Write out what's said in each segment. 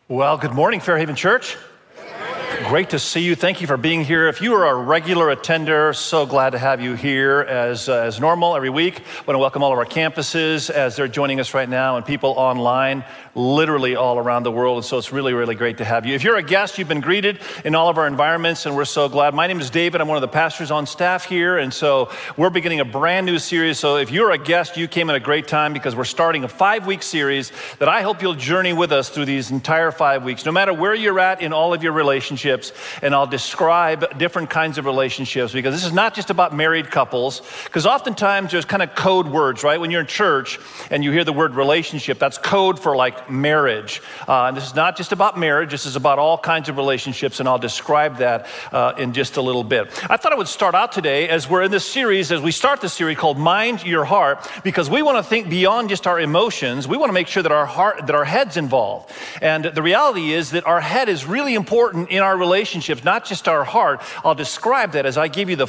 Well, good morning, Fairhaven Church. Great to see you. Thank you for being here. If you are a regular attender, so glad to have you here as normal every week. I want to welcome all of our campuses as they're joining us right now and people online, literally all around the world. And so it's really, really great to have you. If you're a guest, you've been greeted in all of our environments, and we're so glad. My name is David. I'm one of the pastors on staff here, and so we're beginning a brand new series. So if you're a guest, you came at a great time because we're starting a 5-week series that I hope you'll journey with us through these entire 5 weeks, no matter where you're at in all of your relationships. And I'll describe different kinds of relationships because this is not just about married couples, because oftentimes there's kind of code words, right? When you're in church and you hear the word relationship, that's code for like marriage. And this is not just about marriage, this is about all kinds of relationships, and I'll describe that in just a little bit. I thought I would start out today as we're in this series, as we start this series called Mind Your Heart, because we want to think beyond just our emotions. We want to make sure that our head's involved. And the reality is that our head is really important in our relationships, not just our heart. I'll describe that as I give you the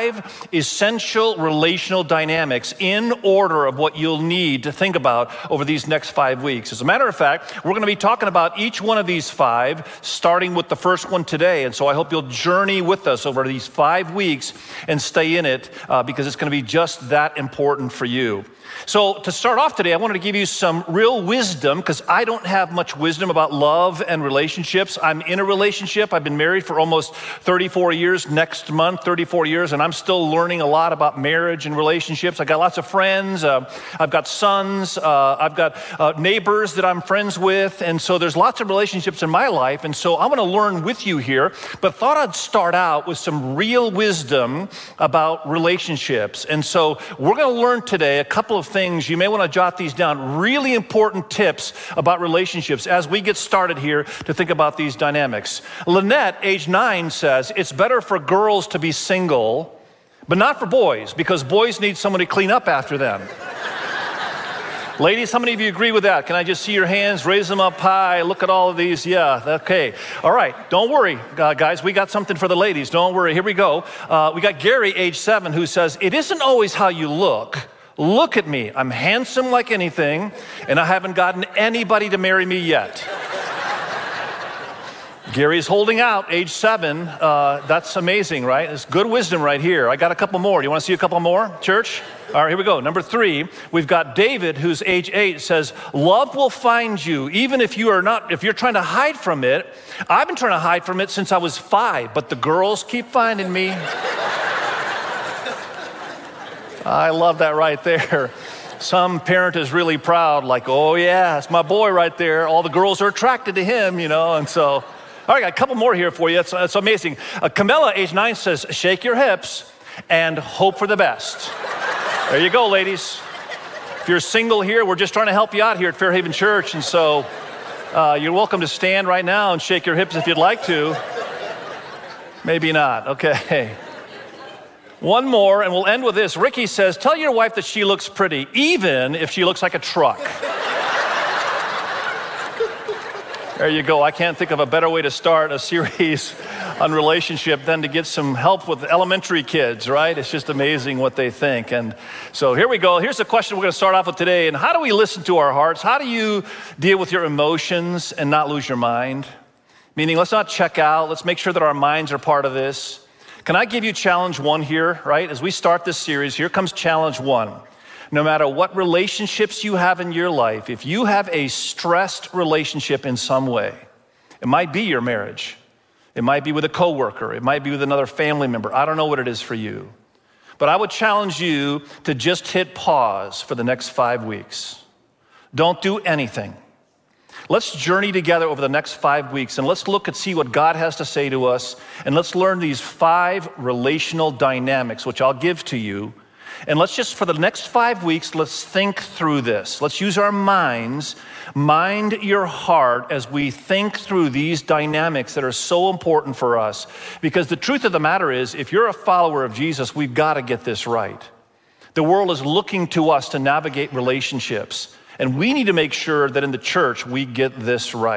5 essential relational dynamics in order of what you'll need to think about over these next 5 weeks. As a matter of fact, we're going to be talking about each one of these 5, starting with the first one today. And so I hope you'll journey with us over these 5 weeks and stay in it because it's going to be just that important for you. So to start off today, I wanted to give you some real wisdom because I don't have much wisdom about love and relationships. I'm in a relationship. I've been married for almost 34 years, next month, 34 years, and I'm still learning a lot about marriage and relationships. I got lots of friends. I've got sons. I've got neighbors that I'm friends with, and so there's lots of relationships in my life, and so I'm going to learn with you here, but thought I'd start out with some real wisdom about relationships. And so we're going to learn today a couple of things. You may want to jot these down. Really important tips about relationships as we get started here to think about these dynamics. Lynette, age 9, says, it's better for girls to be single, but not for boys, because boys need someone to clean up after them. Ladies, how many of you agree with that? Can I just see your hands? Raise them up high. Look at all of these. Yeah, okay. All right, don't worry, guys. We got something for the ladies. Don't worry. Here we go. We got Gary, age 7, who says, it isn't always how you look. Look at me. I'm handsome like anything, and I haven't gotten anybody to marry me yet. Gary's holding out, age 7. That's amazing, right? It's good wisdom right here. I got a couple more. Do you want to see a couple more, church? All right, here we go. Number 3, we've got David, who's age 8, says, love will find you, even if you're trying to hide from it. I've been trying to hide from it since I was 5, but the girls keep finding me. I love that right there. Some parent is really proud, like, oh yeah, it's my boy right there. All the girls are attracted to him, and so. All right, got a couple more here for you. It's amazing. Camilla, age 9, says, shake your hips and hope for the best. There you go, ladies. If you're single here, we're just trying to help you out here at Fairhaven Church, and so you're welcome to stand right now and shake your hips if you'd like to. Maybe not, okay. One more, and we'll end with this. Ricky says, tell your wife that she looks pretty, even if she looks like a truck. There you go. I can't think of a better way to start a series on relationship than to get some help with elementary kids, right? It's just amazing what they think. And so here we go. Here's the question we're going to start off with today. And how do we listen to our hearts? How do you deal with your emotions and not lose your mind? Meaning, let's not check out. Let's make sure that our minds are part of this. Can I give you challenge 1 here, right? As we start this series, here comes challenge 1. No matter what relationships you have in your life, if you have a stressed relationship in some way, it might be your marriage. It might be with a coworker. It might be with another family member. I don't know what it is for you. But I would challenge you to just hit pause for the next 5 weeks. Don't do anything. Let's journey together over the next 5 weeks, and let's look and see what God has to say to us, and let's learn these 5 relational dynamics, which I'll give to you. And let's just, for the next 5 weeks, let's think through this. Let's use our minds, mind your heart as we think through these dynamics that are so important for us. Because the truth of the matter is, if you're a follower of Jesus, we've got to get this right. The world is looking to us to navigate relationships. And we need to make sure that in the church, we get this right.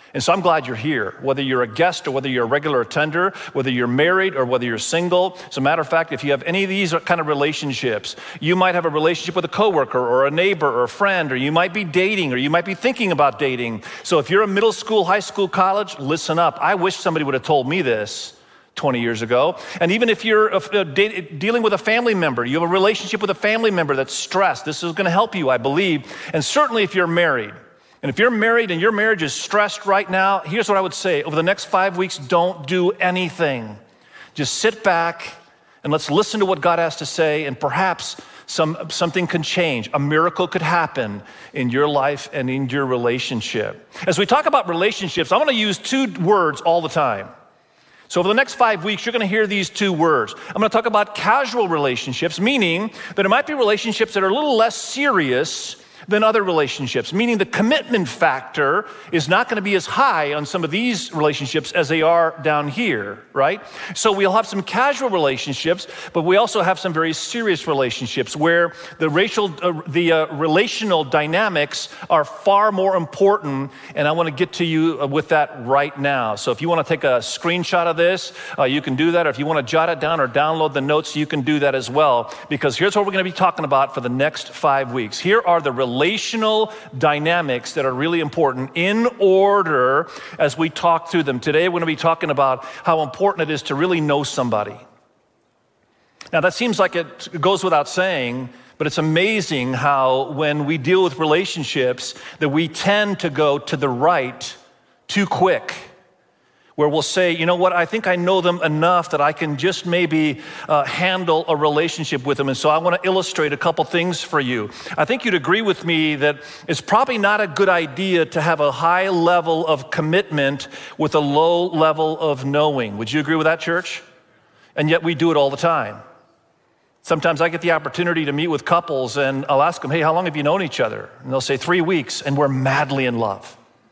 And so I'm glad you're here, whether you're a guest or whether you're a regular attender, whether you're married or whether you're single. As a matter of fact, if you have any of these kind of relationships, you might have a relationship with a coworker or a neighbor or a friend, or you might be dating, or you might be thinking about dating. So if you're a middle school, high school, college, listen up. I wish somebody would have told me this 20 years ago. And even if you're dealing with a family member, you have a relationship with a family member that's stressed, this is going to help you, I believe. And certainly if you're married. And if you're married and your marriage is stressed right now, here's what I would say. Over the next 5 weeks, don't do anything. Just sit back and let's listen to what God has to say, and perhaps something can change. A miracle could happen in your life and in your relationship. As we talk about relationships, I want to use two words all the time. So over the next 5 weeks, you're going to hear these two words. I'm going to talk about casual relationships, meaning that it might be relationships that are a little less serious than other relationships, meaning the commitment factor is not going to be as high on some of these relationships as they are down here, right? So we'll have some casual relationships, but we also have some very serious relationships where the relational dynamics are far more important, and I want to get to you with that right now. So if you want to take a screenshot of this, you can do that, or if you want to jot it down or download the notes, you can do that as well, because here's what we're going to be talking about for the next 5 weeks. Here are the relational dynamics that are really important in order as we talk through them. Today, we're going to be talking about how important it is to really know somebody. Now, that seems like it goes without saying, but it's amazing how when we deal with relationships that we tend to go to the right too quick, where we'll say, you know what, I think I know them enough that I can just maybe handle a relationship with them. And so I want to illustrate a couple things for you. I think you'd agree with me that it's probably not a good idea to have a high level of commitment with a low level of knowing. Would you agree with that, church? And yet we do it all the time. Sometimes I get the opportunity to meet with couples and I'll ask them, hey, how long have you known each other? And they'll say 3 weeks, and we're madly in love.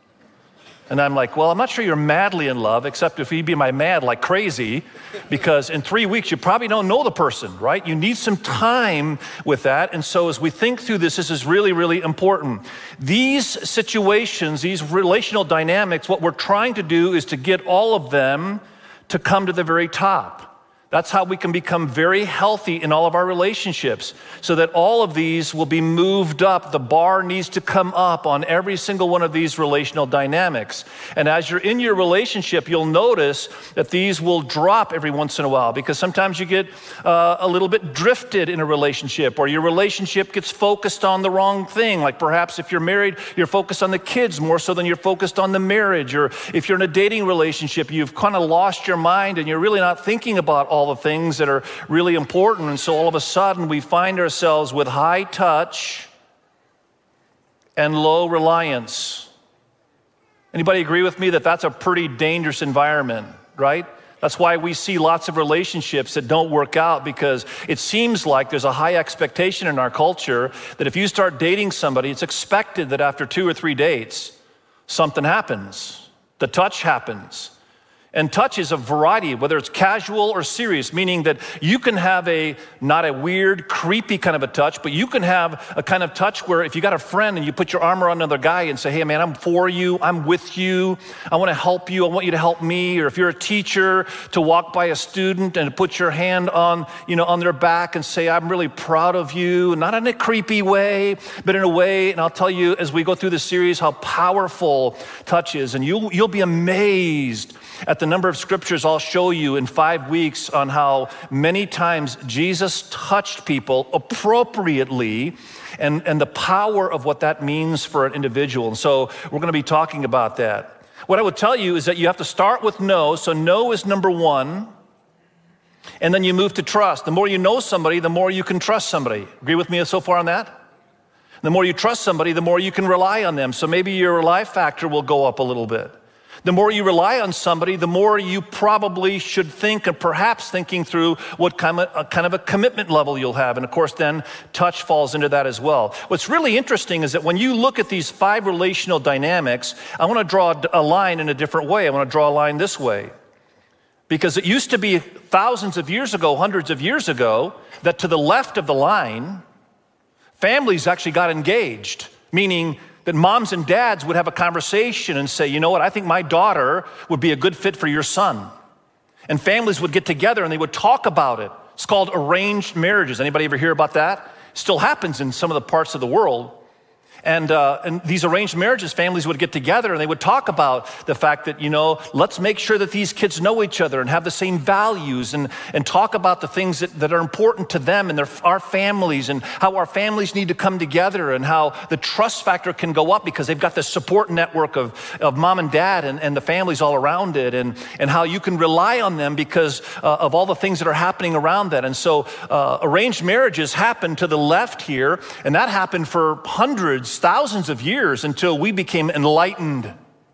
And I'm like, well, I'm not sure you're madly in love, except if you'd be my mad like crazy, because in 3 weeks, you probably don't know the person, right? You need some time with that. And so as we think through this is really, really important. These situations, these relational dynamics, what we're trying to do is to get all of them to come to the very top. That's how we can become very healthy in all of our relationships, so that all of these will be moved up. The bar needs to come up on every single one of these relational dynamics. And as you're in your relationship, you'll notice that these will drop every once in a while, because sometimes you get a little bit drifted in a relationship, or your relationship gets focused on the wrong thing. Like perhaps if you're married, you're focused on the kids more so than you're focused on the marriage. Or if you're in a dating relationship, you've kind of lost your mind and you're really not thinking about all the things that are really important. And so all of a sudden we find ourselves with high touch and low reliance. Anybody agree with me that that's a pretty dangerous environment, right? That's why we see lots of relationships that don't work out, because it seems like there's a high expectation in our culture that if you start dating somebody, it's expected that after 2 or 3 dates, something happens. The touch happens. And touch is a variety, whether it's casual or serious, meaning that you can have not a weird, creepy kind of a touch, but you can have a kind of touch where if you got a friend and you put your arm around another guy and say, hey man, I'm for you, I'm with you, I want to help you, I want you to help me. Or if you're a teacher, to walk by a student and put your hand on their back and say, I'm really proud of you, not in a creepy way, but in a way, and I'll tell you as we go through this series how powerful touch is, and you'll be amazed at the number of scriptures I'll show you in 5 weeks on how many times Jesus touched people appropriately, and the power of what that means for an individual. And so we're going to be talking about that. What I would tell you is that you have to start with know. So know is number one, and then you move to trust. The more you know somebody, the more you can trust somebody. Agree with me so far on that? The more you trust somebody, the more you can rely on them. So maybe your rely factor will go up a little bit. The more you rely on somebody, the more you probably should think, and perhaps thinking through what kind of a commitment level you'll have. And of course, then touch falls into that as well. What's really interesting is that when you look at these 5 relational dynamics, I want to draw a line in a different way. I want to draw a line this way. Because it used to be thousands of years ago, hundreds of years ago, that to the left of the line, families actually got engaged, meaning That moms and dads would have a conversation and say, you know what, I think my daughter would be a good fit for your son. And families would get together and they would talk about it. It's called arranged marriages. Anybody ever hear about that? Still happens in some of the parts of the world. And these arranged marriages, families would get together and they would talk about the fact that, let's make sure that these kids know each other and have the same values and talk about the things that are important to them and our families and how our families need to come together and how the trust factor can go up because they've got this support network of mom and dad and the families all around it and how you can rely on them because of all the things that are happening around that. And so arranged marriages happened to the left here, and that happened for hundreds, thousands of years until we became enlightened.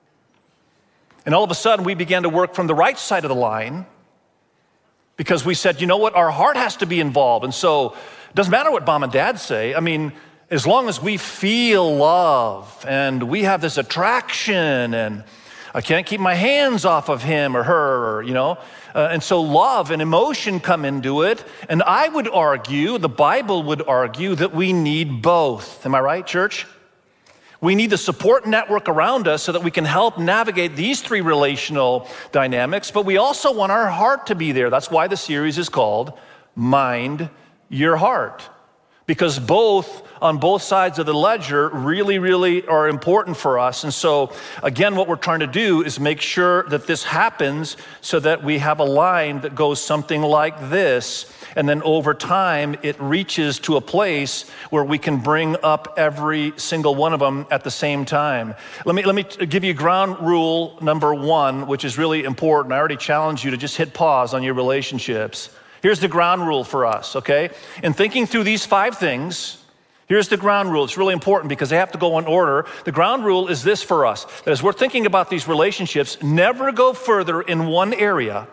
And all of a sudden, we began to work from the right side of the line because we said, you know what, our heart has to be involved. And so it doesn't matter what mom and dad say. I mean, as long as we feel love and we have this attraction and I can't keep my hands off of him or her, and so love and emotion come into it. And I would argue, the Bible would argue, that we need both. Am I right, church? We need the support network around us so that we can help navigate these three relational dynamics, but we also want our heart to be there. That's why the series is called Mind Your Heart. Because on both sides of the ledger really, really are important for us. And so, again, what we're trying to do is make sure that this happens so that we have a line that goes something like this. And then over time, it reaches to a place where we can bring up every single one of them at the same time. Let me give you ground rule number 1, which is really important. I already challenged you to just hit pause on your relationships. Here's the ground rule for us, okay? In thinking through these 5 things, here's the ground rule. It's really important because they have to go in order. The ground rule is this for us, that as we're thinking about these relationships, never go further in one area.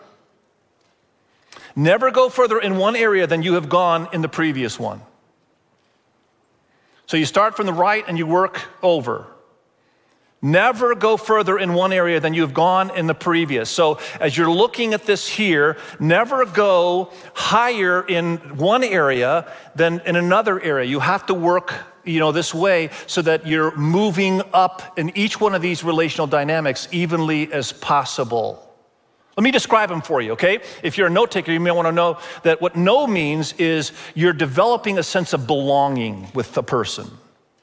Never go further in one area than you have gone in the previous one. So you start from the right and you work over. Never go further in one area than you've gone in the previous. So as you're looking at this here, never go higher in one area than in another area. You have to work, this way so that you're moving up in each one of these relational dynamics evenly as possible. Let me describe them for you, okay? If you're a note taker, you may want to know that what know means is you're developing a sense of belonging with the person,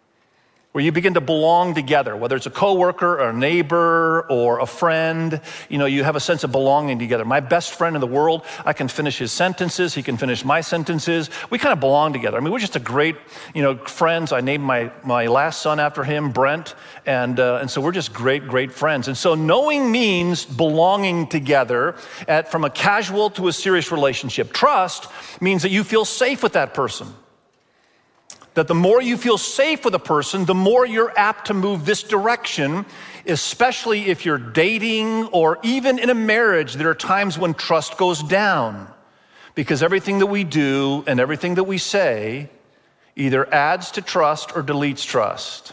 where you begin to belong together, whether it's a coworker or a neighbor or a friend, you have a sense of belonging together. My best friend in the world, I can finish his sentences, he can finish my sentences. We kind of belong together. I mean, we're just a great, friends. I named my last son after him, Brent, and so we're just great friends. And so knowing means belonging together from a casual to a serious relationship. Trust means that you feel safe with that person. That the more you feel safe with a person, the more you're apt to move this direction, especially if you're dating or even in a marriage. There are times when trust goes down because everything that we do and everything that we say either adds to trust or deletes trust.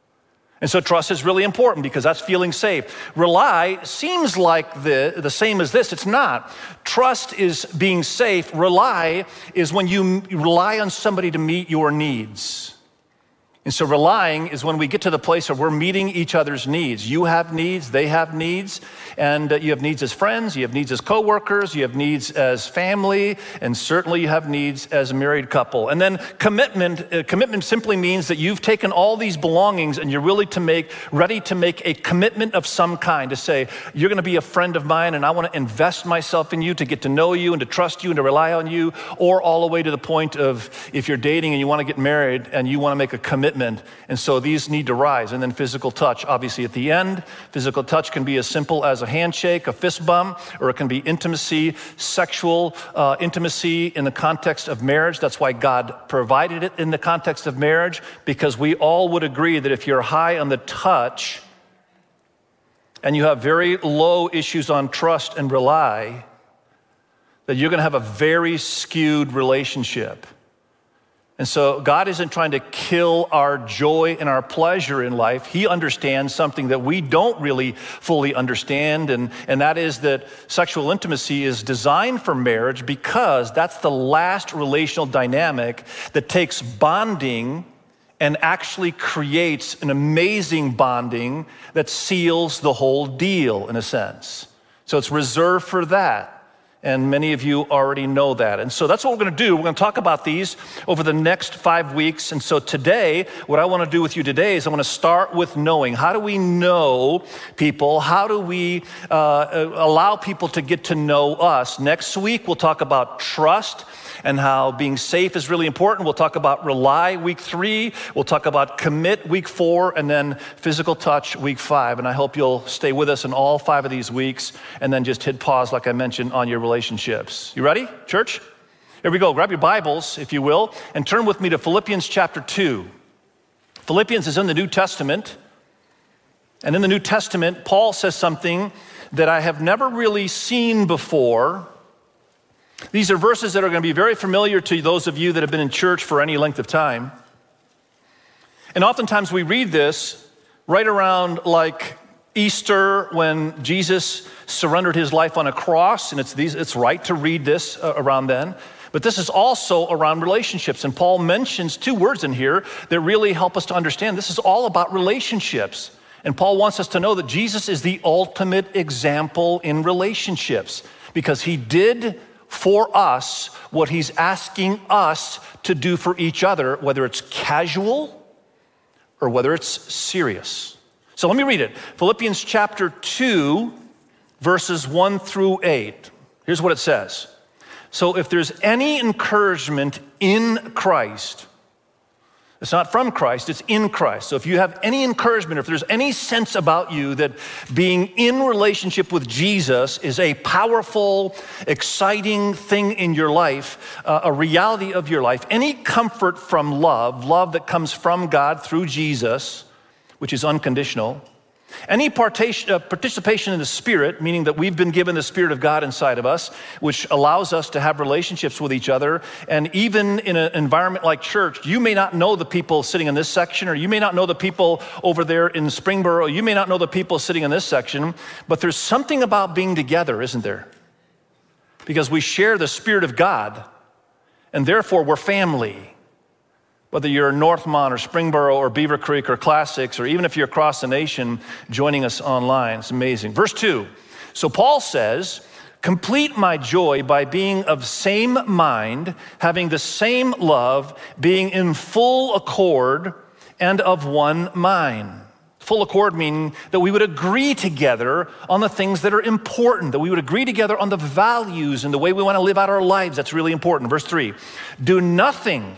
And so trust is really important because that's feeling safe. Rely seems like the same as this. It's not. Trust is being safe. Rely is when you rely on somebody to meet your needs. And so relying is when we get to the place where we're meeting each other's needs. You have needs, they have needs, and you have needs as friends, you have needs as coworkers, you have needs as family, and certainly you have needs as a married couple. And then commitment simply means that you've taken all these belongings and you're ready to make a commitment of some kind, to say, you're gonna be a friend of mine and I wanna invest myself in you to get to know you and to trust you and to rely on you, or all the way to the point of if you're dating and you wanna get married and you wanna make a commitment. And so these need to rise. And then physical touch, obviously at the end. Physical touch can be as simple as a handshake, a fist bump, or it can be intimacy, sexual intimacy in the context of marriage. That's why God provided it in the context of marriage, because we all would agree that if you're high on the touch and you have very low issues on trust and rely, that you're gonna have a very skewed relationship. And so God isn't trying to kill our joy and our pleasure in life. He understands something that we don't really fully understand, and that is that sexual intimacy is designed for marriage because that's the last relational dynamic that takes bonding and actually creates an amazing bonding that seals the whole deal, in a sense. So it's reserved for that. And many of you already know that. And so that's what we're going to do. We're going to talk about these over the next 5 weeks. And so today, what I want to do with you today is I want to start with knowing. How do we know people? How do we allow people to get to know us? Next week, we'll talk about trust and how being safe is really important. We'll talk about rely week 3. We'll talk about commit week 4, and then physical touch week 5. And I hope you'll stay with us in all 5 of these weeks and then just hit pause, like I mentioned, on your relationships. You ready, church? Here we go. Grab your Bibles, if you will, and turn with me to Philippians chapter 2. Philippians is in the New Testament. And in the New Testament, Paul says something that I have never really seen before. These are verses that are going to be very familiar to those of you that have been in church for any length of time. And oftentimes we read this right around like Easter, when Jesus surrendered his life on a cross, and it's right to read this around then. But this is also around relationships. And Paul mentions 2 words in here that really help us to understand this is all about relationships. And Paul wants us to know that Jesus is the ultimate example in relationships, because he did for us what he's asking us to do for each other, whether it's casual or whether it's serious. So let me read it. Philippians chapter 2, verses 1 through 8. Here's what it says. So if there's any encouragement in Christ, it's not from Christ, it's in Christ. So if you have any encouragement, if there's any sense about you that being in relationship with Jesus is a powerful, exciting thing in your life, a reality of your life, any comfort from love that comes from God through Jesus, which is unconditional, any participation in the Spirit, meaning that we've been given the Spirit of God inside of us, which allows us to have relationships with each other. And even in an environment like church, you may not know the people sitting in this section, or you may not know the people over there in Springboro, you may not know the people sitting in this section, but there's something about being together, isn't there? Because we share the Spirit of God, and therefore we're family. Whether you're in Northmont or Springboro or Beaver Creek or Classics, or even if you're across the nation joining us online, it's amazing. Verse 2, so Paul says, complete my joy by being of same mind, having the same love, being in full accord and of one mind. Full accord meaning that we would agree together on the things that are important, that we would agree together on the values and the way we want to live out our lives. That's really important. Verse 3, do nothing.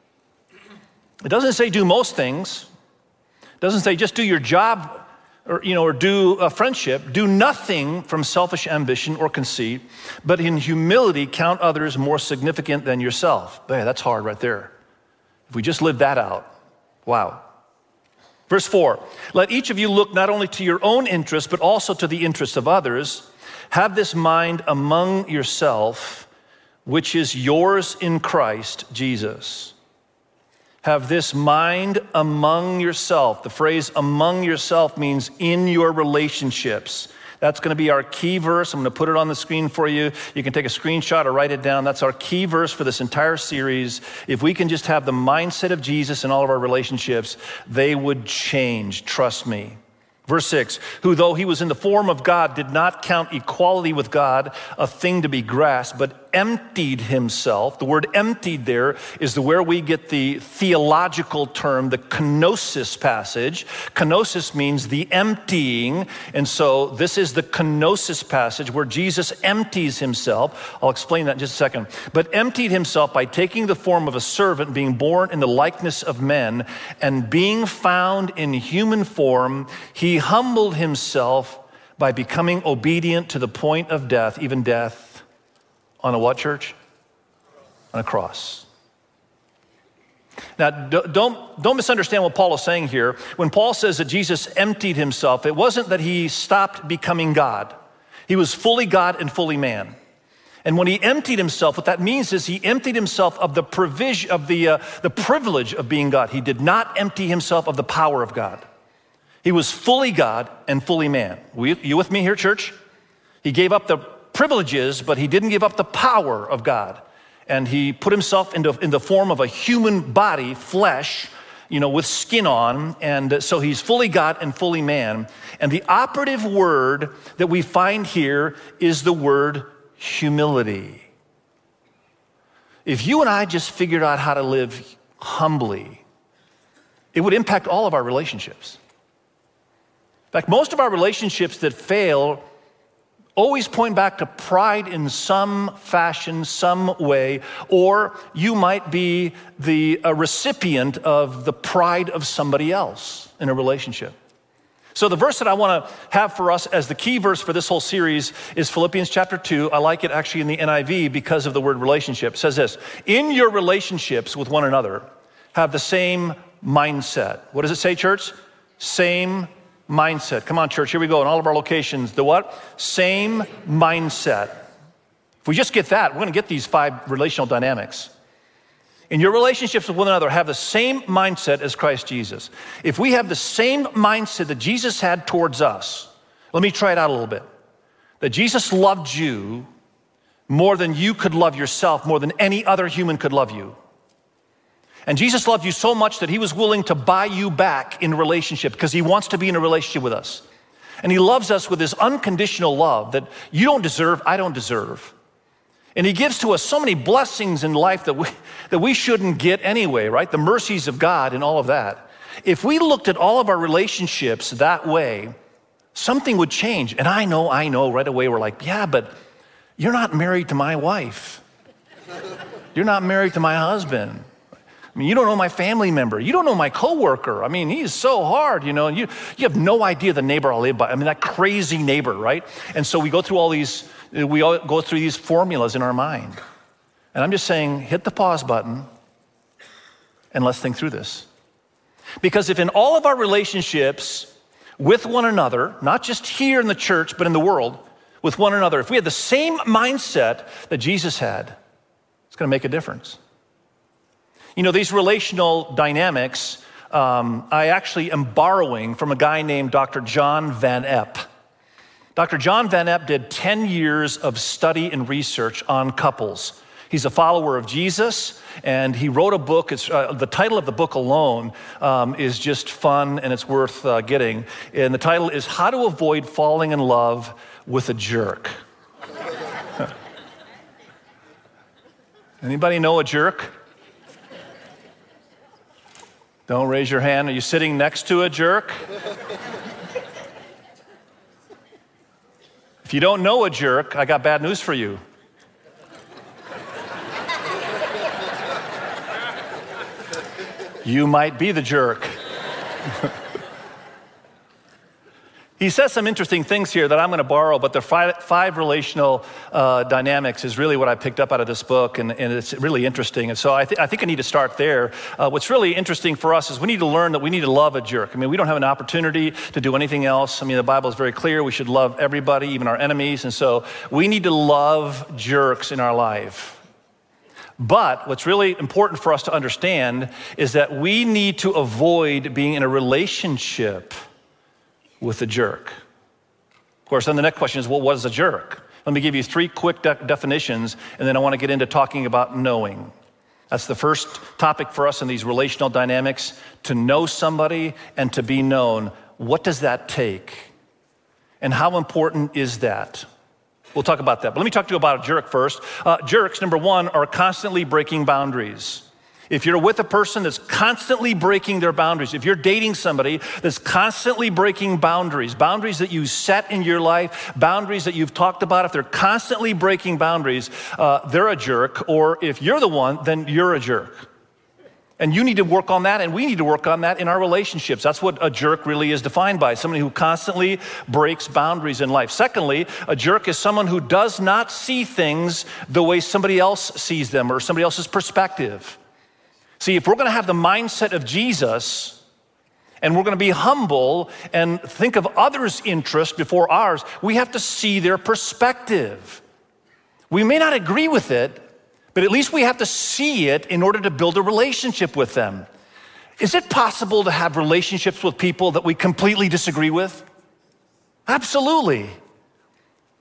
It doesn't say do most things. It doesn't say just do your job or do a friendship. Do nothing from selfish ambition or conceit, but in humility count others more significant than yourself. Man, that's hard right there. If we just live that out, wow. Verse 4, let each of you look not only to your own interests, but also to the interests of others. Have this mind among yourself, which is yours in Christ Jesus. Have this mind among yourself. The phrase among yourself means in your relationships. That's going to be our key verse. I'm going to put it on the screen for you. You can take a screenshot or write it down. That's our key verse for this entire series. If we can just have the mindset of Jesus in all of our relationships, they would change. Trust me. Verse 6, who though he was in the form of God, did not count equality with God a thing to be grasped, but emptied himself. The word emptied there is where we get the theological term, the kenosis passage. Kenosis means the emptying. And so this is the kenosis passage where Jesus empties himself. I'll explain that in just a second. But emptied himself by taking the form of a servant, being born in the likeness of men, and being found in human form, he humbled himself by becoming obedient to the point of death, even death. On a what, church? On a cross. Now, don't misunderstand what Paul is saying here. When Paul says that Jesus emptied himself, it wasn't that he stopped becoming God. He was fully God and fully man. And when he emptied himself, what that means is he emptied himself of the provision of the privilege of being God. He did not empty himself of the power of God. He was fully God and fully man. You with me here, church? He gave up the privileges, but he didn't give up the power of God. And he put himself in the form of a human body, flesh, with skin on, and so he's fully God and fully man. And the operative word that we find here is the word humility. If you and I just figured out how to live humbly, it would impact all of our relationships. In fact, most of our relationships that fail always point back to pride in some fashion, some way, or you might be the recipient of the pride of somebody else in a relationship. So the verse that I want to have for us as the key verse for this whole series is Philippians chapter 2. I like it actually in the NIV because of the word relationship. It says this: in your relationships with one another, have the same mindset. What does it say, church? Same mindset. Come on, church, here we go. In all of our locations, the what? Same mindset. If we just get that, we're going to get these 5 relational dynamics. In your relationships with one another, have the same mindset as Christ Jesus. If we have the same mindset that Jesus had towards us, let me try it out a little bit. That Jesus loved you more than you could love yourself, more than any other human could love you. And Jesus loved you so much that he was willing to buy you back in a relationship because he wants to be in a relationship with us. And he loves us with this unconditional love that you don't deserve, I don't deserve. And he gives to us so many blessings in life that we shouldn't get anyway, right? The mercies of God and all of that. If we looked at all of our relationships that way, something would change. And I know right away we're like, yeah, but you're not married to my wife. You're not married to my husband. I mean, you don't know my family member. You don't know my coworker. I mean, he's so hard, and you have no idea the neighbor I live by. I mean, that crazy neighbor, right? And so we go through these formulas in our mind. And I'm just saying, hit the pause button and let's think through this. Because if in all of our relationships with one another, not just here in the church, but in the world, with one another, if we had the same mindset that Jesus had, it's going to make a difference. These relational dynamics, I actually am borrowing from a guy named Dr. John Van Epp. Dr. John Van Epp did 10 years of study and research on couples. He's a follower of Jesus, and he wrote a book. The title of the book alone is just fun, and it's worth getting. And the title is How to Avoid Falling in Love with a Jerk. Anybody know a jerk? Don't raise your hand. Are you sitting next to a jerk? If you don't know a jerk, I got bad news for you. You might be the jerk. He says some interesting things here that I'm going to borrow, but the 5 relational dynamics is really what I picked up out of this book, and it's really interesting. And so I think I need to start there. What's really interesting for us is we need to learn that we need to love a jerk. I mean, we don't have an opportunity to do anything else. I mean, the Bible is very clear. We should love everybody, even our enemies. And so we need to love jerks in our life. But what's really important for us to understand is that we need to avoid being in a relationship with a jerk. Of course, then the next question is, well, what is a jerk? Let me give you 3 quick definitions, and then I want to get into talking about knowing. That's the first topic for us in these relational dynamics, to know somebody and to be known. What does that take? And how important is that? We'll talk about that. But let me talk to you about a jerk first. Jerks, number 1, are constantly breaking boundaries. If you're with a person that's constantly breaking their boundaries, if you're dating somebody that's constantly breaking boundaries that you set in your life, boundaries that you've talked about, if they're constantly breaking boundaries, they're a jerk. Or if you're the one, then you're a jerk. And you need to work on that, and we need to work on that in our relationships. That's what a jerk really is defined by, somebody who constantly breaks boundaries in life. Secondly, a jerk is someone who does not see things the way somebody else sees them or somebody else's perspective. See, if we're going to have the mindset of Jesus, and we're going to be humble and think of others' interest before ours, we have to see their perspective. We may not agree with it, but at least we have to see it in order to build a relationship with them. Is it possible to have relationships with people that we completely disagree with? Absolutely.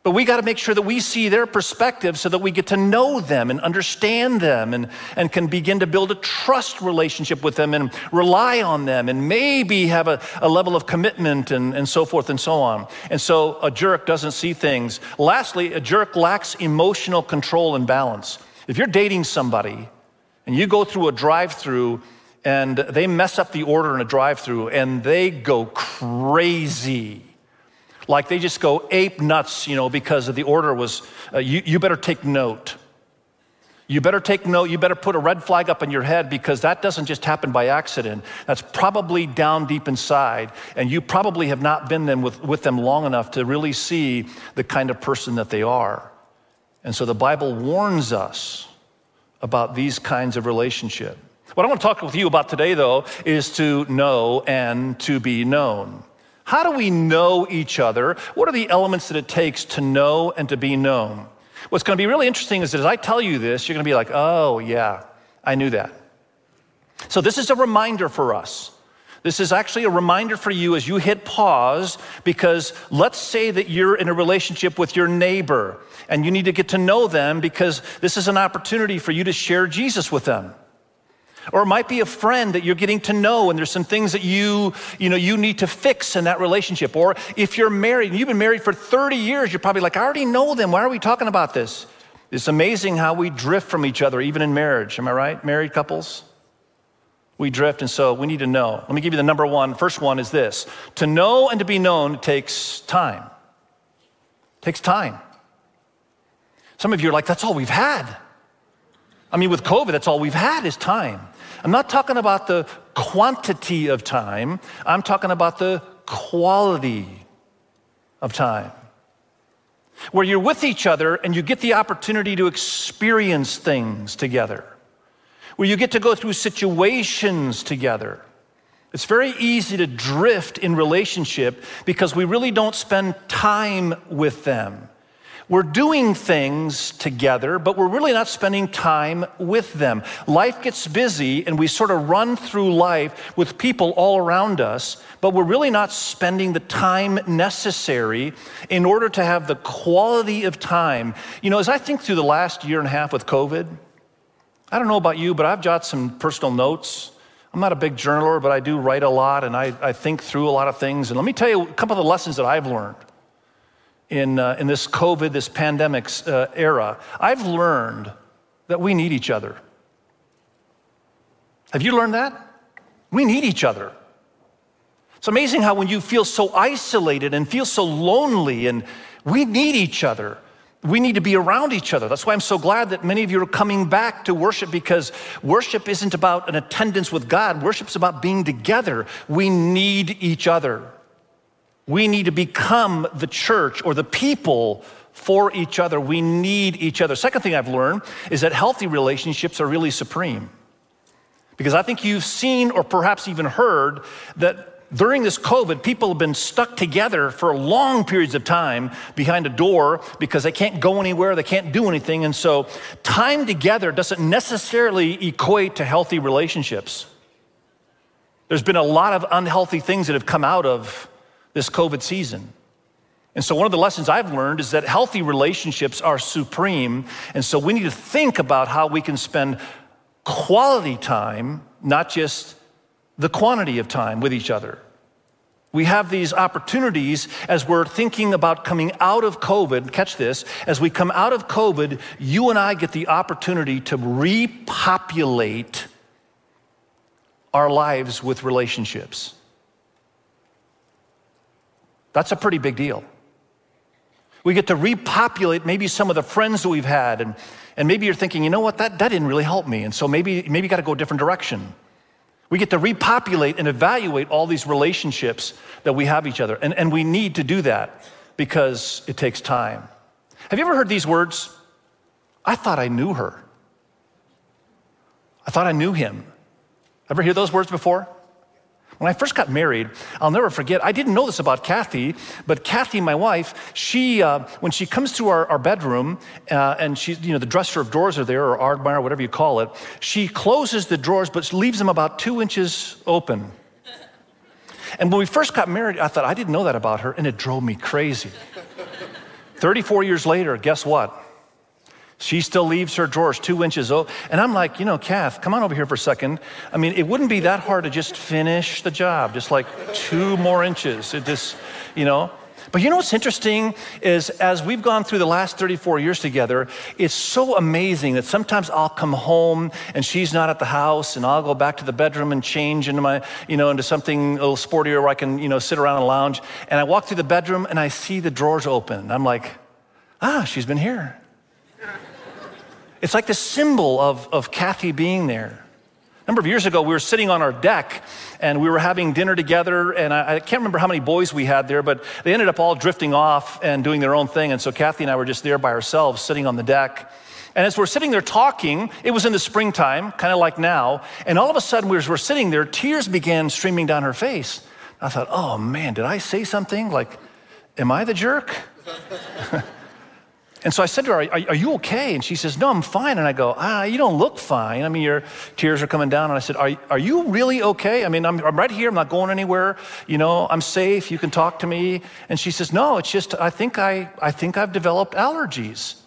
But we got to make sure that we see their perspective so that we get to know them and understand them and can begin to build a trust relationship with them and rely on them and maybe have a level of commitment and so forth and so on. And so a jerk doesn't see things. Lastly, a jerk lacks emotional control and balance. If you're dating somebody and you go through a drive-through and they mess up the order in a drive-through and they go crazy, like they just go ape nuts, because the order was, you better take note. You better take note. You better put a red flag up in your head because that doesn't just happen by accident. That's probably down deep inside, and you probably have not been with them long enough to really see the kind of person that they are. And so the Bible warns us about these kinds of relationship. What I want to talk with you about today, though, is to know and to be known. How do we know each other? What are the elements that it takes to know and to be known? What's going to be really interesting is that as I tell you this, you're going to be like, oh, yeah, I knew that. So this is a reminder for us. This is actually a reminder for you as you hit pause, because let's say that you're in a relationship with your neighbor and you need to get to know them because this is an opportunity for you to share Jesus with them. Or it might be a friend that you're getting to know and there's some things that you need to fix in that relationship. Or if you're married and you've been married for 30 years, you're probably like, I already know them. Why are we talking about this? It's amazing how we drift from each other, even in marriage. Am I right? Married couples? We drift, and so we need to know. Let me give you the number one. First one is this. To know and to be known takes time. It takes time. Some of you are like, that's all we've had. I mean, with COVID, that's all we've had is time. I'm not talking about the quantity of time. I'm talking about the quality of time. Where you're with each other and you get the opportunity to experience things together. Where you get to go through situations together. It's very easy to drift in relationship because we really don't spend time with them. We're doing things together, but we're really not spending time with them. Life gets busy and we sort of run through life with people all around us, but we're really not spending the time necessary in order to have the quality of time. As I think through the last year and a half with COVID, I don't know about you, but I've jotted some personal notes. I'm not a big journaler, but I do write a lot and I think through a lot of things. And let me tell you a couple of the lessons that I've learned. In this COVID, this pandemic era, I've learned that we need each other. Have you learned that? We need each other. It's amazing how when you feel so isolated and feel so lonely, and we need each other. We need to be around each other. That's why I'm so glad that many of you are coming back to worship, because worship isn't about an attendance with God. Worship's about being together. We need each other. We need to become the church or the people for each other. We need each other. Second thing I've learned is that healthy relationships are really supreme. Because I think you've seen or perhaps even heard that during this COVID, people have been stuck together for long periods of time behind a door because they can't go anywhere, they can't do anything. And so time together doesn't necessarily equate to healthy relationships. There's been a lot of unhealthy things that have come out of this COVID season. And so one of the lessons I've learned is that healthy relationships are supreme. And so we need to think about how we can spend quality time, not just the quantity of time with each other. We have these opportunities as we're thinking about coming out of COVID. Catch this, as we come out of COVID, you and I get the opportunity to repopulate our lives with relationships. That's a pretty big deal. We get to repopulate maybe some of the friends that we've had, and maybe you're thinking, you know what, that didn't really help me, and so maybe you got to go a different direction. We get to repopulate and evaluate all these relationships that we have each other, and we need to do that because it takes time. Have you ever heard these words? I thought I knew her. I thought I knew him. Ever hear those words before? When I first got married, I'll never forget, I didn't know this about Kathy, but Kathy, my wife, she, when she comes through our bedroom, and she, the dresser of drawers are there, or Ardmire, whatever you call it, she closes the drawers, but leaves them about 2 inches open. And when we first got married, I thought, I didn't know that about her, and it drove me crazy. 34 years later, guess what? She still leaves her drawers 2 inches open. And I'm like, Kath, come on over here for a second. I mean, it wouldn't be that hard to just finish the job, just like 2 more inches. It just, But what's interesting is as we've gone through the last 34 years together, it's so amazing that sometimes I'll come home and she's not at the house and I'll go back to the bedroom and change into my, into something a little sportier where I can, sit around and lounge. And I walk through the bedroom and I see the drawers open. And I'm like, she's been here. It's like the symbol of Kathy being there. A number of years ago, we were sitting on our deck and we were having dinner together, and I can't remember how many boys we had there, but they ended up all drifting off and doing their own thing. And so Kathy and I were just there by ourselves, sitting on the deck. And as we're sitting there talking, it was in the springtime, kind of like now, and all of a sudden, as we're sitting there, tears began streaming down her face. I thought, oh man, did I say something? Like, am I the jerk? And so I said to her, are you okay? And she says, no, I'm fine. And I go, you don't look fine. I mean, your tears are coming down. And I said, are you really okay? I mean, I'm right here. I'm not going anywhere. I'm safe. You can talk to me. And she says, no, it's just, I think I've developed allergies.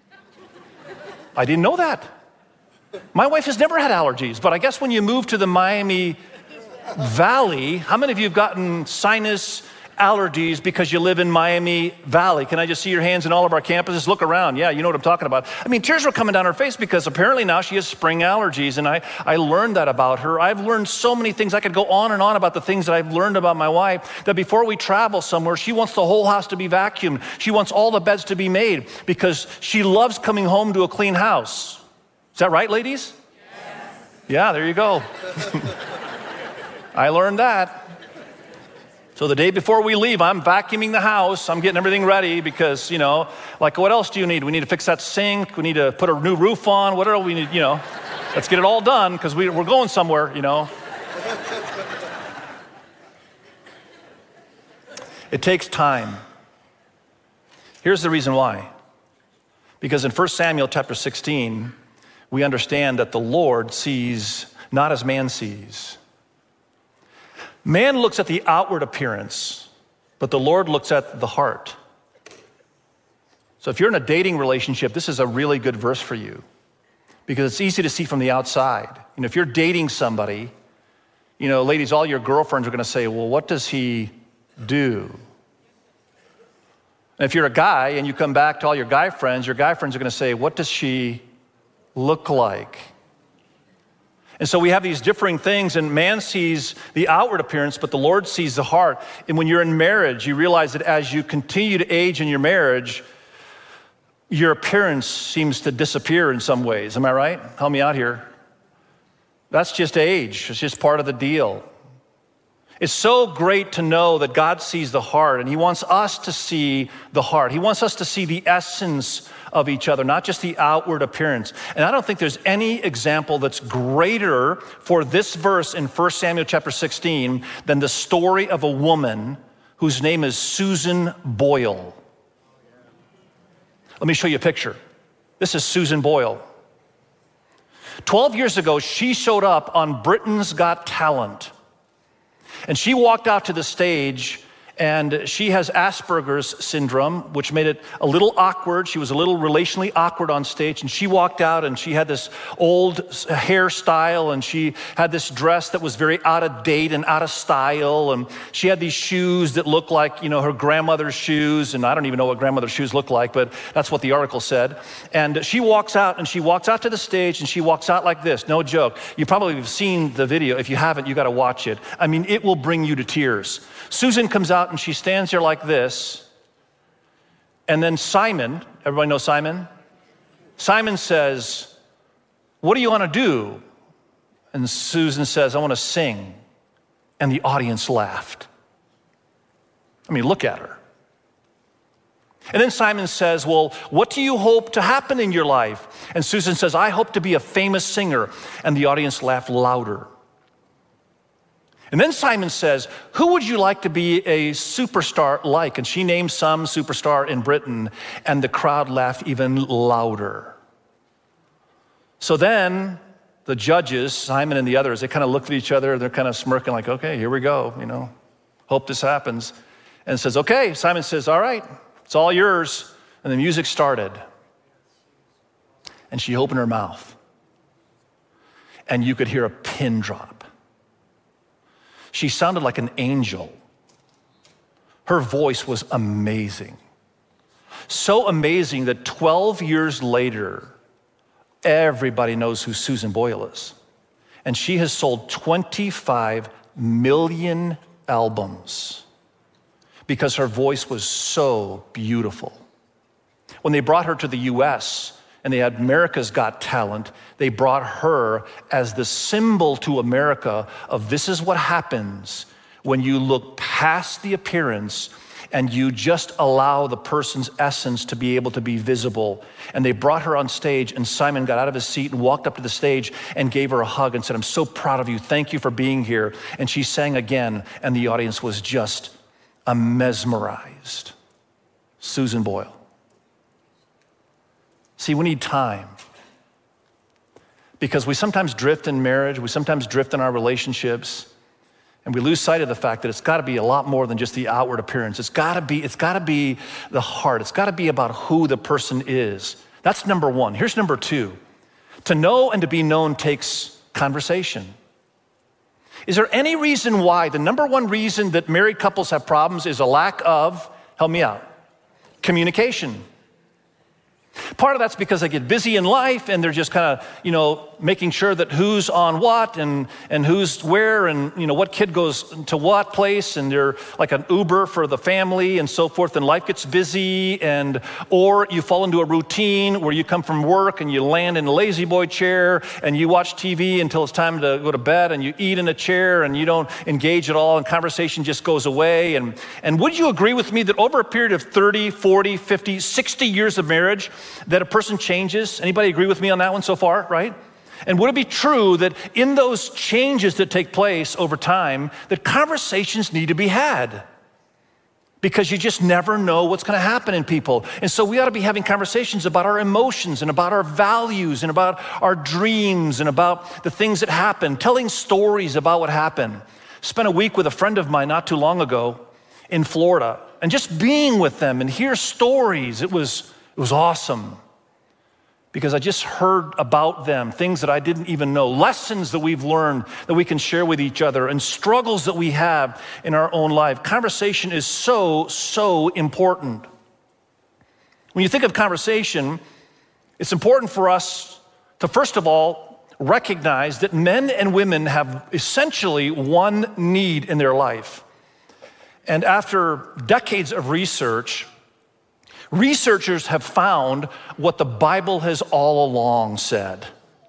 I didn't know that. My wife has never had allergies, but I guess when you move to the Miami Valley, how many of you have gotten sinus allergies because you live in Miami Valley? Can I just see your hands in all of our campuses? Look around. Yeah, you know what I'm talking about. I mean, tears were coming down her face because apparently now she has spring allergies, and I learned that about her. I've learned so many things. I could go on and on about the things that I've learned about my wife, that before we travel somewhere, she wants the whole house to be vacuumed. She wants all the beds to be made because she loves coming home to a clean house. Is that right, ladies? Yes. Yeah, there you go. I learned that. So the day before we leave, I'm vacuuming the house. I'm getting everything ready because, like, what else do you need? We need to fix that sink. We need to put a new roof on. Whatever we need, let's get it all done because we're going somewhere, It takes time. Here's the reason why. Because in 1 Samuel chapter 16, we understand that the Lord sees not as man sees. Man looks at the outward appearance, but the Lord looks at the heart. So if you're in a dating relationship, this is a really good verse for you because it's easy to see from the outside. If you're dating somebody, ladies, all your girlfriends are going to say, well, what does he do? And if you're a guy and you come back to all your guy friends are going to say, what does she look like? And so we have these differing things, and man sees the outward appearance, but the Lord sees the heart. And when you're in marriage, you realize that as you continue to age in your marriage, your appearance seems to disappear in some ways. Am I right? Help me out here. That's just age. It's just part of the deal. It's so great to know that God sees the heart, and he wants us to see the heart. He wants us to see the essence of each other, not just the outward appearance. And I don't think there's any example that's greater for this verse in 1 Samuel chapter 16 than the story of a woman whose name is Susan Boyle. Let me show you a picture. This is Susan Boyle. 12 years ago, she showed up on Britain's Got Talent. And she walked out to the stage, and she has Asperger's syndrome, which made it a little awkward. She was a little relationally awkward on stage, and she walked out, and she had this old hairstyle, and she had this dress that was very out of date and out of style, and she had these shoes that looked like, her grandmother's shoes, and I don't even know what grandmother's shoes look like, but that's what the article said. And she walks out to the stage, and she walks out like this, no joke. You probably have seen the video. If you haven't, you got to watch it. I mean, it will bring you to tears. Susan comes out and she stands there like this. And then Simon, everybody know Simon? Simon says, what do you want to do? And Susan says, I want to sing. And the audience laughed. I mean, look at her. And then Simon says, well, what do you hope to happen in your life? And Susan says, I hope to be a famous singer. And the audience laughed louder. And then Simon says, who would you like to be a superstar like? And she named some superstar in Britain, and the crowd laughed even louder. So then the judges, Simon and the others, they kind of looked at each other, they're kind of smirking like, okay, here we go, hope this happens. And says, okay, Simon says, all right, it's all yours. And the music started. And she opened her mouth. And you could hear a pin drop. She sounded like an angel. Her voice was amazing. So amazing that 12 years later, everybody knows who Susan Boyle is. And she has sold 25 million albums because her voice was so beautiful. When they brought her to the US and they had America's Got Talent, they brought her as the symbol to America of this is what happens when you look past the appearance and you just allow the person's essence to be able to be visible. And they brought her on stage, and Simon got out of his seat and walked up to the stage and gave her a hug and said, I'm so proud of you. Thank you for being here. And she sang again, and the audience was just mesmerized. Susan Boyle. See, we need time. Because we sometimes drift in marriage, we sometimes drift in our relationships, and we lose sight of the fact that it's got to be a lot more than just the outward appearance. It's got to be the heart. It's got to be about who the person is. That's number one. Here's number two. To know and to be known takes conversation. Is there any reason why the number one reason that married couples have problems is a lack of, help me out, communication? Part of that's because they get busy in life and they're just kind of, making sure that who's on what and who's where and, what kid goes to what place, and they're like an Uber for the family and so forth, and life gets busy, or you fall into a routine where you come from work and you land in a lazy boy chair and you watch TV until it's time to go to bed, and you eat in a chair and you don't engage at all and conversation just goes away. And would you agree with me that over a period of 30, 40, 50, 60 years of marriage, that a person changes? Anybody agree with me on that one so far, right? And would it be true that in those changes that take place over time, that conversations need to be had? Because you just never know what's going to happen in people. And so we ought to be having conversations about our emotions and about our values and about our dreams and about the things that happen, telling stories about what happened. Spent a week with a friend of mine not too long ago in Florida, and just being with them and hear stories, it was awesome. Because I just heard about them, things that I didn't even know, lessons that we've learned that we can share with each other, and struggles that we have in our own life. Conversation is so, so important. When you think of conversation, it's important for us to, first of all, recognize that men and women have essentially one need in their life. And after decades of research, researchers have found what the Bible has all along said.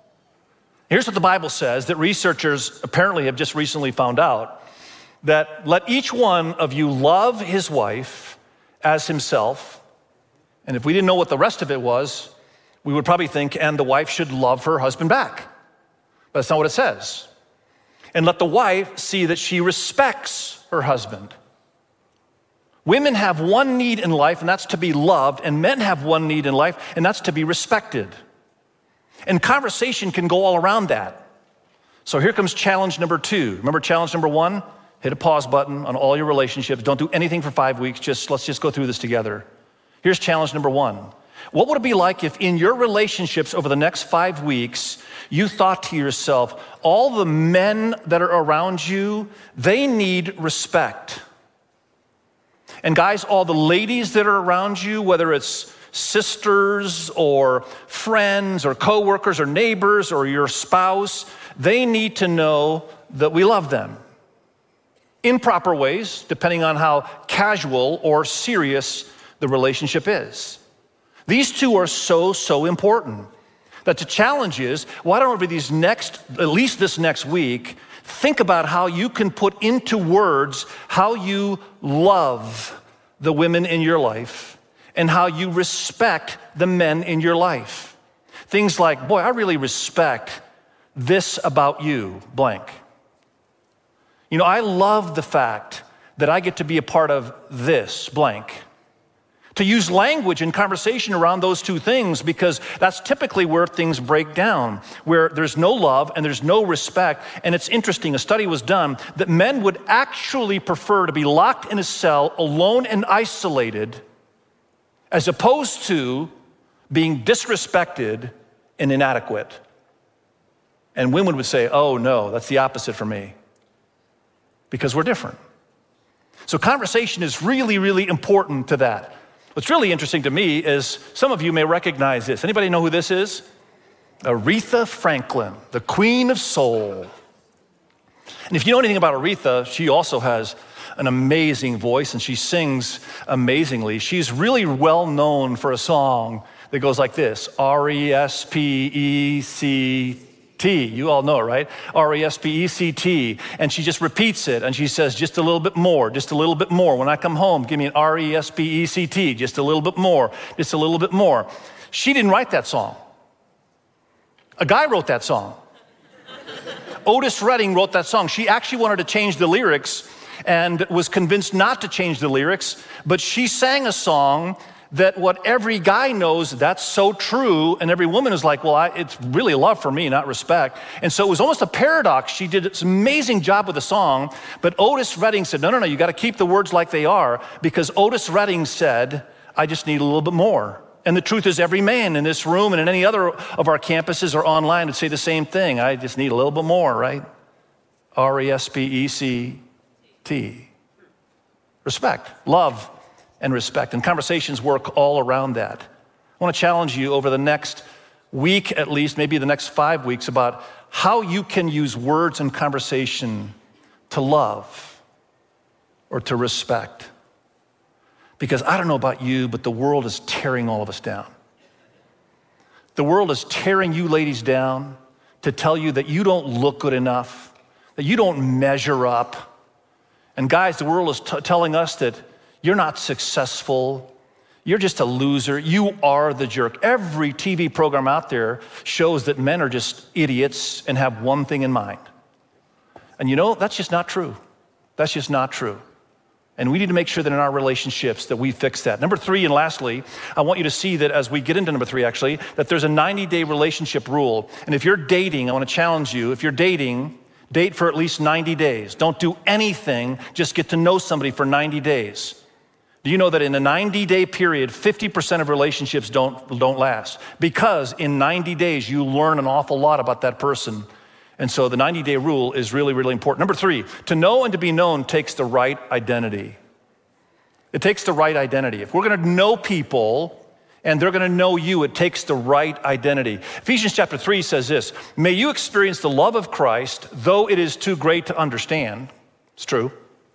Here's what the Bible says, that researchers apparently have just recently found out, that let each one of you love his wife as himself. And if we didn't know what the rest of it was, we would probably think, and the wife should love her husband back. But that's not what it says. And let the wife see that she respects her husband. Women have one need in life, and that's to be loved, and men have one need in life, and that's to be respected. And conversation can go all around that. So here comes challenge number two. Remember challenge number one? Hit a pause button on all your relationships. Don't do anything for 5 weeks. Let's just go through this together. Here's challenge number one. What would it be like if in your relationships over the next 5 weeks, you thought to yourself, all the men that are around you, they need respect. And guys, all the ladies that are around you, whether it's sisters or friends or coworkers or neighbors or your spouse, they need to know that we love them in proper ways, depending on how casual or serious the relationship is. These two are so, so important that the challenge is, why don't we at least this next week, think about how you can put into words how you love the women in your life and how you respect the men in your life. Things like, boy, I really respect this about you, blank. I love the fact that I get to be a part of this, blank. To use language and conversation around those two things, because that's typically where things break down, where there's no love and there's no respect. And it's interesting, a study was done that men would actually prefer to be locked in a cell, alone and isolated, as opposed to being disrespected and inadequate. And women would say, oh no, that's the opposite for me, because we're different. So conversation is really, really important to that. What's really interesting to me is some of you may recognize this. Anybody know who this is? Aretha Franklin, the Queen of Soul. And if you know anything about Aretha, she also has an amazing voice and she sings amazingly. She's really well known for a song that goes like this, R-E-S-P-E-C-T. You all know it, right? R-E-S-P-E-C-T. And she just repeats it and she says, just a little bit more, just a little bit more. When I come home, give me an R-E-S-P-E-C-T, just a little bit more, just a little bit more. She didn't write that song. A guy wrote that song. Otis Redding wrote that song. She actually wanted to change the lyrics and was convinced not to change the lyrics, but she sang a song that what every guy knows, that's so true, and every woman is like, well, it's really love for me, not respect. And so it was almost a paradox. She did this amazing job with the song, but Otis Redding said, no, you got to keep the words like they are, because Otis Redding said, I just need a little bit more. And the truth is, every man in this room and in any other of our campuses or online would say the same thing. I just need a little bit more, right? R-E-S-P-E-C-T. Respect, love, and respect. And conversations work all around that. I want to challenge you over the next week, at least, maybe the next 5 weeks, about how you can use words and conversation to love or to respect. Because I don't know about you, but the world is tearing all of us down. The world is tearing you ladies down to tell you that you don't look good enough, that you don't measure up. And guys, the world is telling us that you're not successful, you're just a loser, you are the jerk. Every TV program out there shows that men are just idiots and have one thing in mind. And you know, that's just not true. That's just not true. And we need to make sure that in our relationships that we fix that. Number 3, and lastly, I want you to see that as we get into number 3, actually, that there's a 90-day relationship rule. And if you're dating, I want to challenge you, if you're dating, date for at least 90 days. Don't do anything, just get to know somebody for 90 days. Do you know that in a 90-day period, 50% of relationships don't last? Because in 90 days, you learn an awful lot about that person. And so the 90-day rule is really, really important. Number 3, to know and to be known takes the right identity. It takes the right identity. If we're going to know people and they're going to know you, it takes the right identity. Ephesians chapter 3 says this, may you experience the love of Christ, though it is too great to understand. It's true.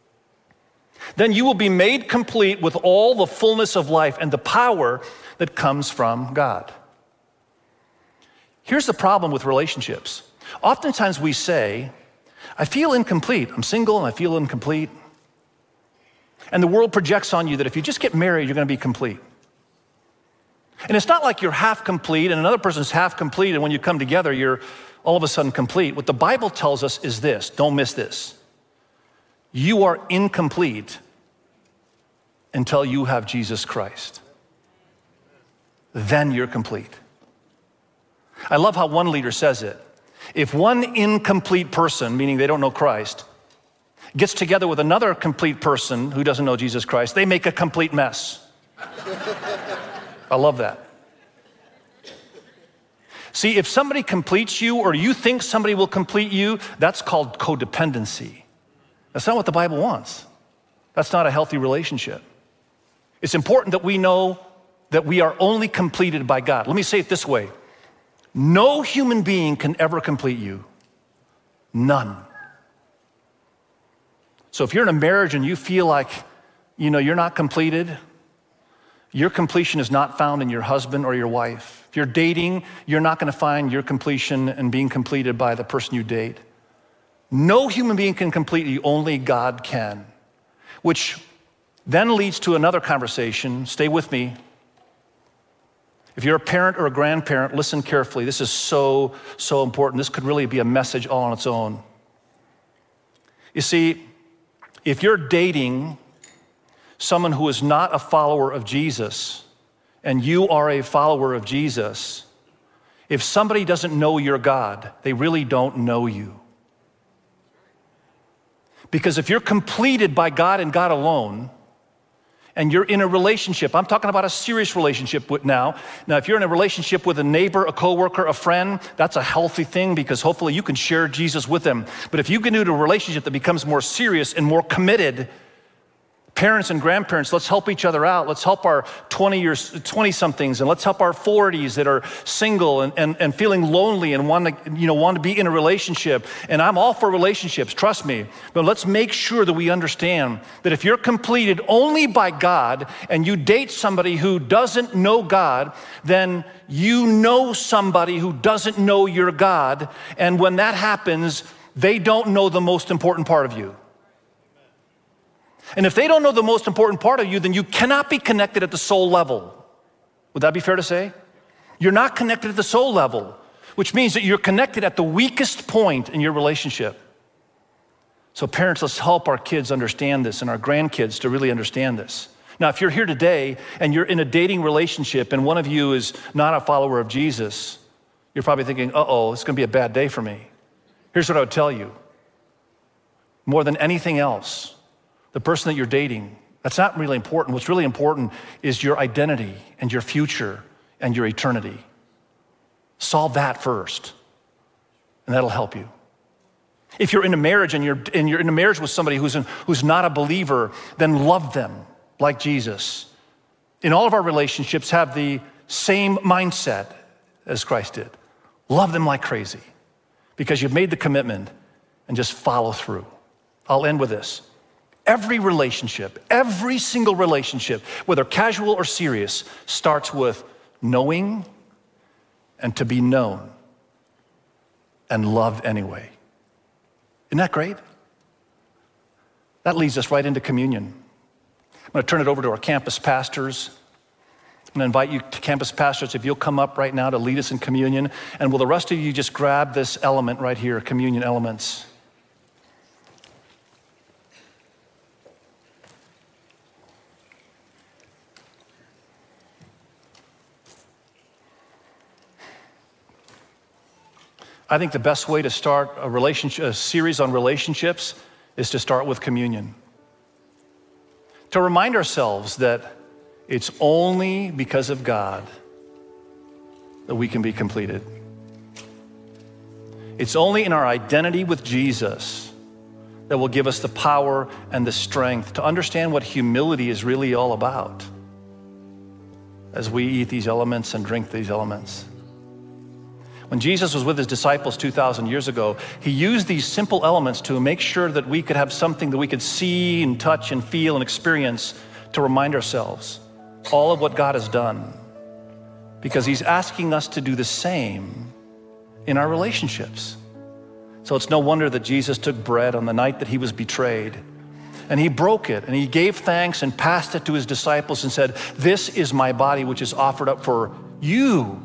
Then you will be made complete with all the fullness of life and the power that comes from God. Here's the problem with relationships. Oftentimes we say, I feel incomplete. I'm single and I feel incomplete. And the world projects on you that if you just get married, you're going to be complete. And it's not like you're half complete and another person's half complete, and when you come together, you're all of a sudden complete. What the Bible tells us is this, don't miss this. You are incomplete until you have Jesus Christ. Then you're complete. I love how one leader says it. If one incomplete person, meaning they don't know Christ, gets together with another complete person who doesn't know Jesus Christ, they make a complete mess. I love that. See, if somebody completes you or you think somebody will complete you, that's called codependency. That's not what the Bible wants. That's not a healthy relationship. It's important that we know that we are only completed by God. Let me say it this way. No human being can ever complete you. None. So if you're in a marriage and you feel like, you're not completed, your completion is not found in your husband or your wife. If you're dating, you're not going to find your completion and being completed by the person you date. No human being can complete you, only God can. Which then leads to another conversation. Stay with me. If you're a parent or a grandparent, listen carefully. This is so, so important. This could really be a message all on its own. You see, if you're dating someone who is not a follower of Jesus, and you are a follower of Jesus, if somebody doesn't know your God, they really don't know you. Because if you're completed by God and God alone, and you're in a relationship, I'm talking about a serious relationship now. Now, if you're in a relationship with a neighbor, a coworker, a friend, that's a healthy thing because hopefully you can share Jesus with them. But if you get into a relationship that becomes more serious and more committed, parents and grandparents, let's help each other out. Let's help our 20-somethings, and let's help our 40s that are single and feeling lonely and want to be in a relationship. And I'm all for relationships, trust me. But let's make sure that we understand that if you're completed only by God and you date somebody who doesn't know God, then you know somebody who doesn't know your God. And when that happens, they don't know the most important part of you. And if they don't know the most important part of you, then you cannot be connected at the soul level. Would that be fair to say? You're not connected at the soul level, which means that you're connected at the weakest point in your relationship. So parents, let's help our kids understand this and our grandkids to really understand this. Now, if you're here today and you're in a dating relationship and one of you is not a follower of Jesus, you're probably thinking, uh-oh, it's gonna be a bad day for me. Here's what I would tell you. More than anything else, the person that you're dating, that's not really important. What's really important is your identity and your future and your eternity. Solve that first, and that'll help you. If you're in a marriage and you're in a marriage with somebody who's not a believer, then love them like Jesus. In all of our relationships, have the same mindset as Christ did. Love them like crazy because you've made the commitment, and just follow through. I'll end with this. Every relationship, every single relationship, whether casual or serious, starts with knowing and to be known and loved anyway. Isn't that great? That leads us right into communion. I'm going to turn it over to our campus pastors. I'm going to invite you to campus pastors, if you'll come up right now to lead us in communion. And will the rest of you just grab this element right here, communion elements? I think the best way to start a series on relationships is to start with communion. To remind ourselves that it's only because of God that we can be completed. It's only in our identity with Jesus that will give us the power and the strength to understand what humility is really all about as we eat these elements and drink these elements. When Jesus was with his disciples 2,000 years ago, he used these simple elements to make sure that we could have something that we could see and touch and feel and experience to remind ourselves all of what God has done. Because he's asking us to do the same in our relationships. So it's no wonder that Jesus took bread on the night that he was betrayed, and he broke it, and he gave thanks and passed it to his disciples and said, "This is my body, which is offered up for you,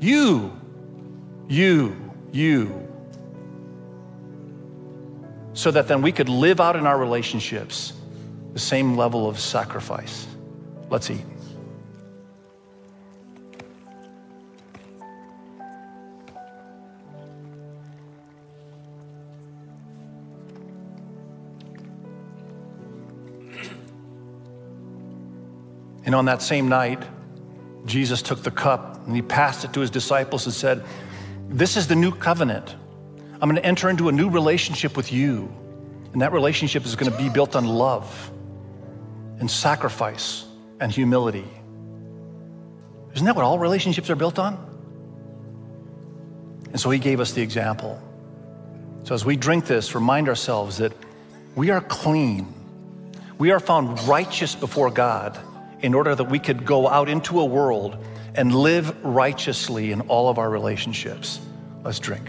so that then we could live out in our relationships the same level of sacrifice." Let's eat. And on that same night, Jesus took the cup and he passed it to his disciples and said, "This is the new covenant. I'm going to enter into a new relationship with you. And that relationship is going to be built on love and sacrifice and humility." Isn't that what all relationships are built on? And so he gave us the example. So as we drink this, remind ourselves that we are clean. We are found righteous before God in order that we could go out into a world and live righteously in all of our relationships. Let's drink.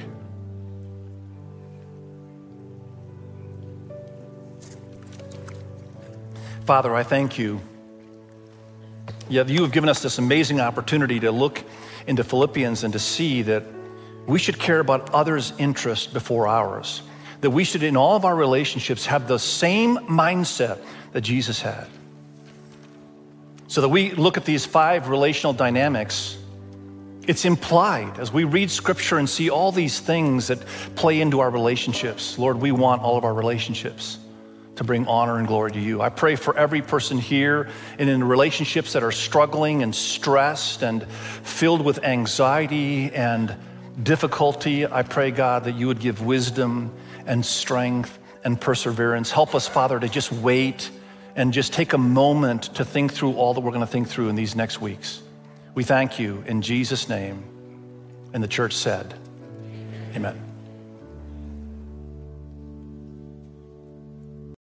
Father, I thank you. You have given us this amazing opportunity to look into Philippians and to see that we should care about others' interest before ours. That we should, in all of our relationships, have the same mindset that Jesus had. So that we look at these 5 relational dynamics, it's implied as we read scripture and see all these things that play into our relationships. Lord, we want all of our relationships to bring honor and glory to you. I pray for every person here and in relationships that are struggling and stressed and filled with anxiety and difficulty. I pray, God, that you would give wisdom and strength and perseverance. Help us, Father, to just wait and just take a moment to think through all that we're going to think through in these next weeks. We thank you in Jesus' name. And the church said, amen.